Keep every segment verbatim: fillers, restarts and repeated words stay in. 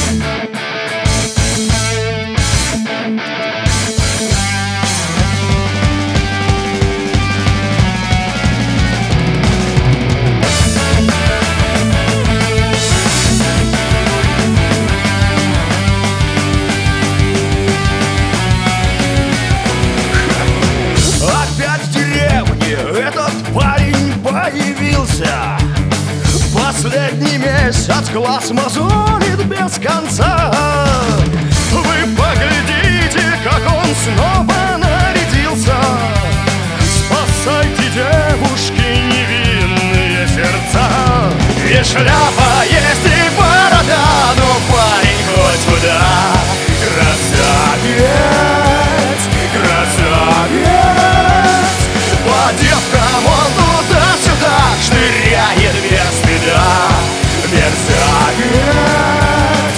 Последний месяц глаз мозолит без конца. Вы поглядите, как он снова нарядился. Спасайте, девушки, невинные сердца. И шляпа есть, и борода, но парень хоть куда. Красавец, красавец. По девкам он туда-сюда шныряет без стыда. Мерзавец,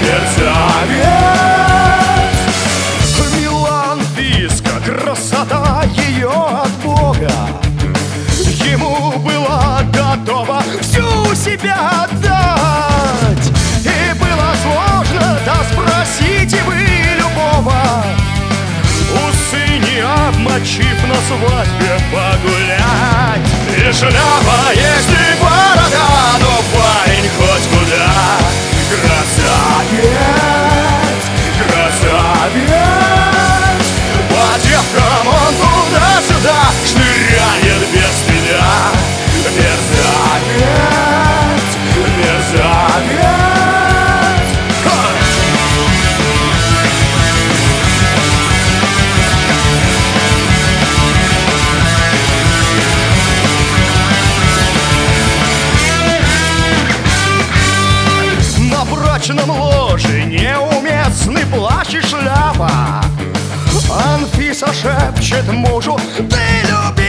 мерзавец. Мила Анфиска, красота ее от Бога. Ему было готово всю себя отдать. И было сложно, да спросите вы любого. Усы не обмочив, на свадьбе погулять. И шляпа есть, и борода, но парень хоть куда. Красавец, красавец. По девкам он туда-сюда шныряет без стыда. Мерзавец, мерзавец. Ха! На брачном ложе неуместный плащ и шляпа. Анфиса шепчет мужу: ты люби